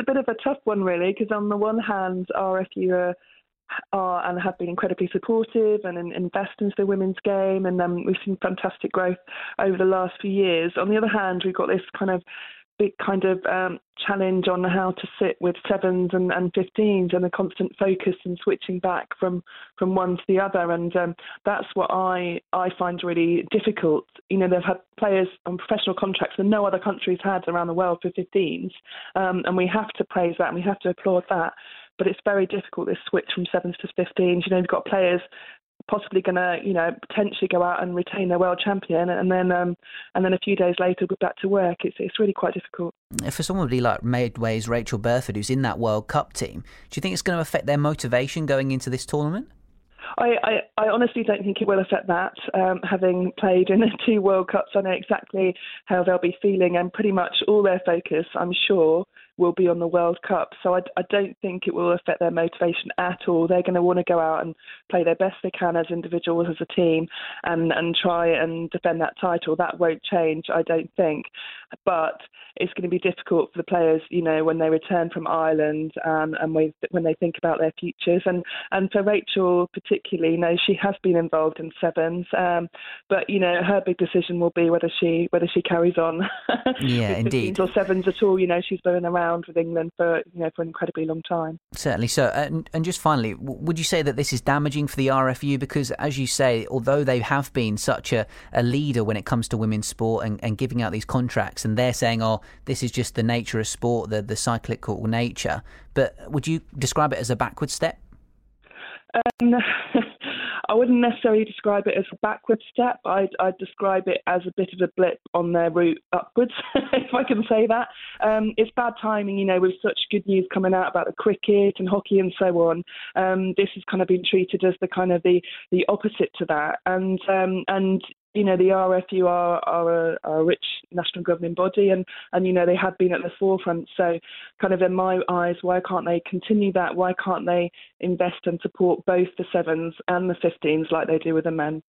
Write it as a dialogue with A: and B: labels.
A: a bit of a tough one, really, because on the one hand, RFU are and have been incredibly supportive and invest into the women's game, and we've seen fantastic growth over the last few years. On the other hand, we've got this kind of big challenge on how to sit with sevens and 15s, and a constant focus and switching back from one to the other, and that's what I find really difficult. You know, they've had players on professional contracts that no other country's had around the world for 15s, and we have to praise that and we have to applaud that, but it's very difficult, this switch from sevens to 15s. You know, you've got players possibly going to, potentially go out and retain their world champion, and then a few days later go back to work. It's really quite difficult.
B: For somebody like Medway's Rachel Burford, who's in that World Cup team, do you think it's going to affect their motivation going into this tournament?
A: I honestly don't think it will affect that. Having played in 2 World Cups, I know exactly how they'll be feeling, and pretty much all their focus, I'm sure, will be on the World Cup. So I don't think it will affect their motivation at all. They're going to want to go out and play their best they can as individuals, as a team, and try and defend that title. That won't change, I don't think. But it's going to be difficult for the players, when they return from Ireland, and when they think about their futures. And for Rachel particularly, she has been involved in sevens, but her big decision will be whether she carries on.
B: Yeah, indeed.
A: Or sevens at all. She's been around with England for an incredibly long time.
B: Certainly so. And just finally, would you say that this is damaging for the RFU? Because, as you say, although they have been such a leader when it comes to women's sport and giving out these contracts, and they're saying, this is just the nature of sport, the cyclical nature, but would you describe it as a backward step?
A: I wouldn't necessarily describe it as a backward step. I'd describe it as a bit of a blip on their route upwards, if I can say that. It's bad timing, with such good news coming out about the cricket and hockey and so on. This has kind of been treated as the opposite to that. And the RFU are a rich national governing body, and they have been at the forefront. So kind of in my eyes, why can't they continue that? Why can't they invest and support both the sevens and the 15s like they do with the men?